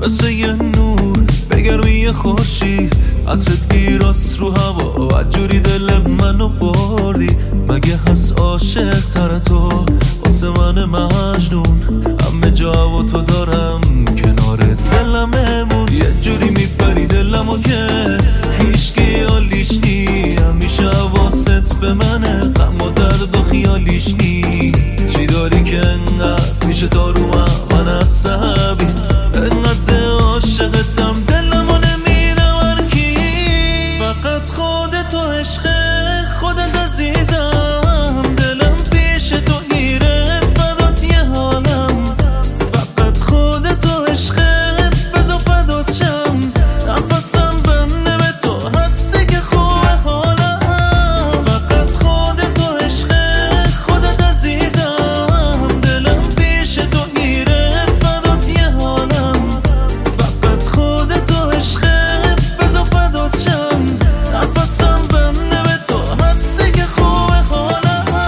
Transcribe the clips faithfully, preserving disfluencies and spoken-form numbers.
مثل یه نور بگرمی خورشید، عطرت گیراس رو هوا و جوری دل منو بردی. مگه هست عاشق تر تو واسه من مجنون؟ همه جا و تو دارم کنار دلم امون. یه جوری میپری دلمو که هیچکی حالیش نی، همیشه حواست به منه، غم و درد و خیالیش نی. چی داری که انقدر میشه دارو من عصبی، انقدر عاشقتم دلمو نمیدم هرکی. فقط خودت و عشق خودت عزیزم، دلم پیش تو گیره فدات یه حالم. فقط خودت و عشق بذار فدات شم، نفسم بنده به تو هستی که خوبه حالم. فقط خودت و عشق خودت عزیزم، دلم پیش تو گیره فدات یه حالم. فقط خودت و عشق بذار فدات شم، نفسم بنده به تو هستی که خوبه حالم.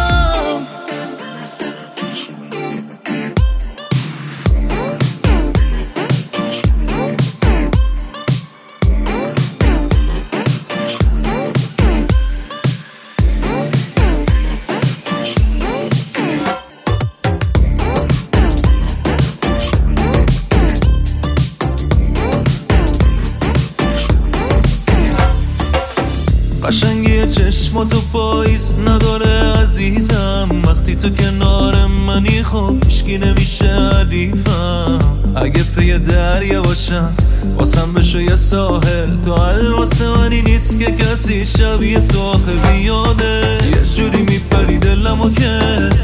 قشنگی چشماتو پاییز نداره عزیزم، وقتی تو کنار منی خب هیچکی نمیشه حریفم. اگه پی دریا باشم واسم بشو یه ساحل، تو حل واسه منی نیست که کسی شبیه تو آخه بیاده. یه جوری میپری دلمو که